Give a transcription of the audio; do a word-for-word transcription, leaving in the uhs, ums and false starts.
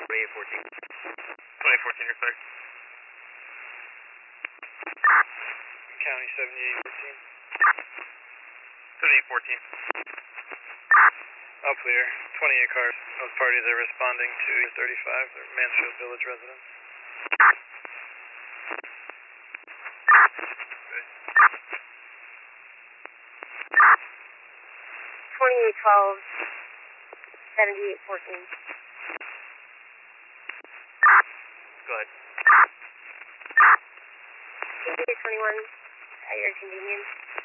twenty-eight fourteen. twenty-eight fourteen, you're clear. County seventy-eight fourteen. seventy-eight fourteen. All clear. twenty-eight cars. Those parties are responding to thirty-five. They're Mansfield Village residents. twenty-eight twelve, seventy-eight fourteen. Go ahead. twenty-eight twenty-one, at your convenience.